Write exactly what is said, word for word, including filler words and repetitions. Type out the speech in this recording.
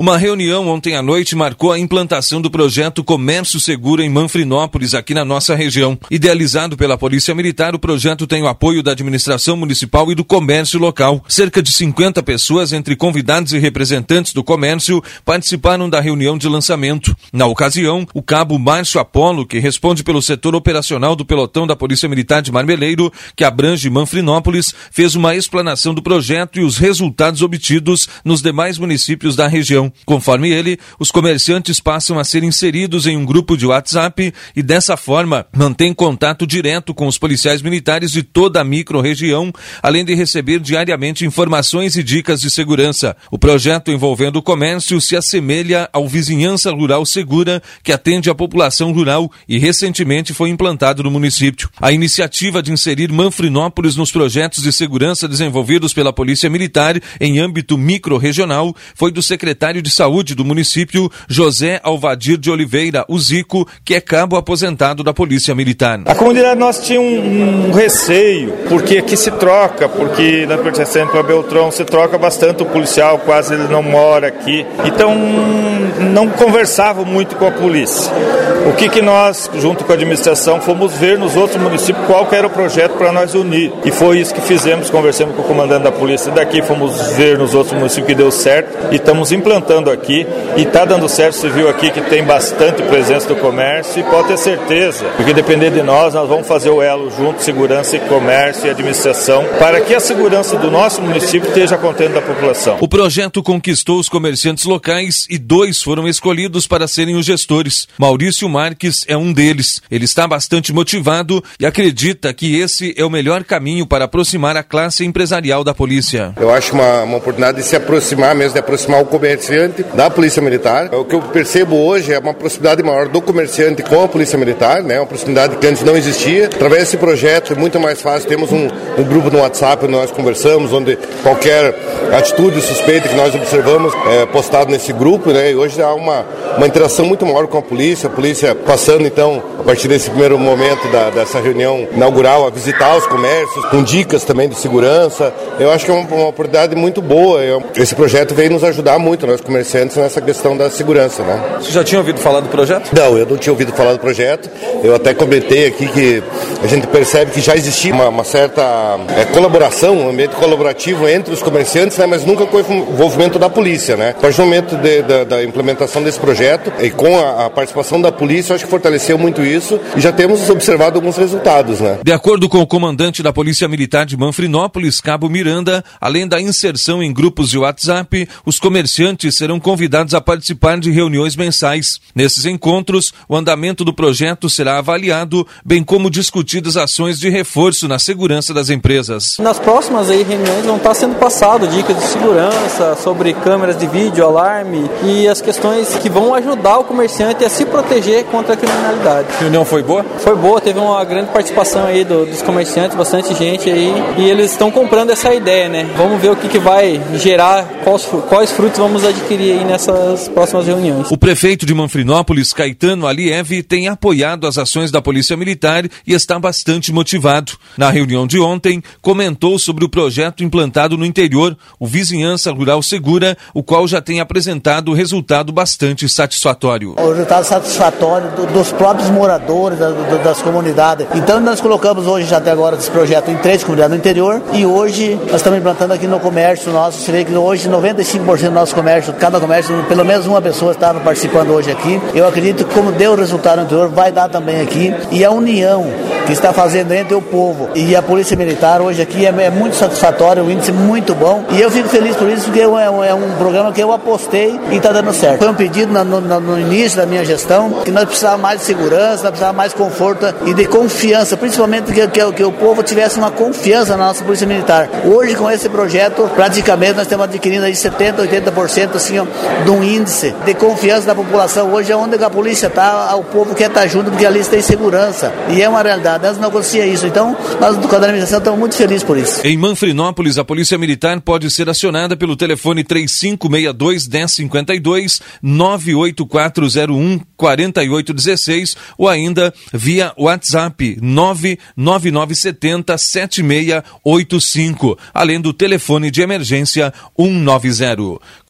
Uma reunião ontem à noite marcou a implantação do projeto Comércio Seguro em Manfrinópolis, aqui na nossa região. Idealizado pela Polícia Militar, o projeto tem o apoio da administração municipal e do comércio local. Cerca de cinquenta pessoas, entre convidados e representantes do comércio, participaram da reunião de lançamento. Na ocasião, o cabo Márcio Apolo, que responde pelo setor operacional do pelotão da Polícia Militar de Marmeleiro, que abrange Manfrinópolis, fez uma explanação do projeto e os resultados obtidos nos demais municípios da região. Conforme ele, os comerciantes passam a ser inseridos em um grupo de WhatsApp e, dessa forma, mantêm contato direto com os policiais militares de toda a micro-região, além de receber diariamente informações e dicas de segurança. O projeto envolvendo o comércio se assemelha ao Vizinhança Rural Segura, que atende a população rural e recentemente foi implantado no município. A iniciativa de inserir Manfrinópolis nos projetos de segurança desenvolvidos pela Polícia Militar em âmbito micro-regional foi do secretário de Saúde do município, José Alvadir de Oliveira, o Zico, que é cabo aposentado da Polícia Militar. A comunidade nossa tinha um, um receio, porque aqui se troca, porque na pertencente para Beltrão se troca bastante o policial, quase ele não mora aqui. Então, não conversavam muito com a polícia. O que que nós, junto com a administração, fomos ver nos outros municípios qual que era o projeto para nós unir. E foi isso que fizemos, conversamos com o comandante da polícia daqui, fomos ver nos outros municípios que deu certo e estamos implantando aqui e está dando certo. Você viu aqui que tem bastante presença do comércio e pode ter certeza, porque depender de nós, nós vamos fazer o elo junto, segurança e comércio e administração, para que a segurança do nosso município esteja contente da população. O projeto conquistou os comerciantes locais e dois foram escolhidos para serem os gestores. Maurício Marques é um deles. Ele está bastante motivado e acredita que esse é o melhor caminho para aproximar a classe empresarial da polícia. Eu acho uma, uma oportunidade de se aproximar mesmo, de aproximar o comerciante da Polícia Militar. O que eu percebo hoje é uma proximidade maior do comerciante com a Polícia Militar, né? Uma proximidade que antes não existia. Através desse projeto é muito mais fácil. Temos um, um grupo no WhatsApp onde nós conversamos, onde qualquer atitude suspeita que nós observamos é postado nesse grupo, né? E hoje há uma, uma interação muito maior com a polícia. A polícia passando, então, a partir desse primeiro momento da, dessa reunião inaugural, a visitar os comércios, com dicas também de segurança. Eu acho que é uma, uma oportunidade muito boa. Eu, esse projeto veio nos ajudar muito, nós comerciantes, nessa questão da segurança, né? Você já tinha ouvido falar do projeto? Não, eu não tinha ouvido falar do projeto. Eu até comentei aqui que a gente percebe que já existia uma, uma certa é, colaboração, um ambiente colaborativo entre os comerciantes, né? Mas nunca com o envolvimento da polícia, né? A partir do momento de, da, da implementação desse projeto e com a, a participação da polícia, eu acho que fortaleceu muito isso e já temos observado alguns resultados, né? De acordo com o comandante da Polícia Militar de Manfrinópolis, Cabo Miranda, além da inserção em grupos de WhatsApp, os comerciantes serão convidados a participar de reuniões mensais. Nesses encontros, o andamento do projeto será avaliado, bem como discutidas ações de reforço na segurança das empresas. Nas próximas aí, reuniões vão estar sendo passado dicas de segurança sobre câmeras de vídeo, alarme e as questões que vão ajudar o comerciante a se proteger contra a criminalidade. A reunião foi boa? Foi boa, teve uma grande participação aí do, dos comerciantes, bastante gente aí, e eles estão comprando essa ideia, né? Vamos ver o que, que vai gerar, quais, quais frutos vamos adquirir aí nessas próximas reuniões. O prefeito de Manfrinópolis, Caetano Aliev, tem apoiado as ações da Polícia Militar e está bastante motivado. Na reunião de ontem, comentou sobre o projeto implantado no interior, o Vizinhança Rural Segura, o qual já tem apresentado resultado bastante satisfatório. O resultado satisfatório do, dos próprios moradores, da, do, das comunidades. Então nós colocamos hoje, já até agora, esse projeto em três comunidades no interior e hoje nós estamos implantando aqui no comércio nosso. Você vê que hoje noventa e cinco por cento do nosso comércio, cada comércio, pelo menos uma pessoa estava participando hoje aqui. Eu acredito que como deu o resultado no interior, vai dar também aqui. E a união que está fazendo entre o povo e a Polícia Militar hoje aqui é, é muito satisfatório, um índice muito bom. E eu fico feliz por isso, porque é um, é um programa que eu apostei e está dando certo. Foi um pedido no, no, no início da minha gestão que nós precisávamos mais de segurança, nós precisávamos mais de conforto e de confiança, principalmente que, que, que o povo tivesse uma confiança na nossa Polícia Militar. Hoje, com esse projeto, praticamente nós estamos adquirindo aí setenta, oitenta por cento assim, ó, de um índice de confiança da população. Hoje é onde a polícia está, o povo quer estar junto porque ali tem segurança. E é uma realidade, antes não acontecia isso. Então, nós do Código da Administração estamos muito felizes por isso. Em Manfrinópolis, a Polícia Militar pode ser acionada pelo telefone três cinco seis dois, um zero cinco dois, nove oito quatro zero um, quatro oito um seis ou ainda via WhatsApp nove nove nove sete zero, sete seis oito cinco, além do telefone de emergência um nove zero.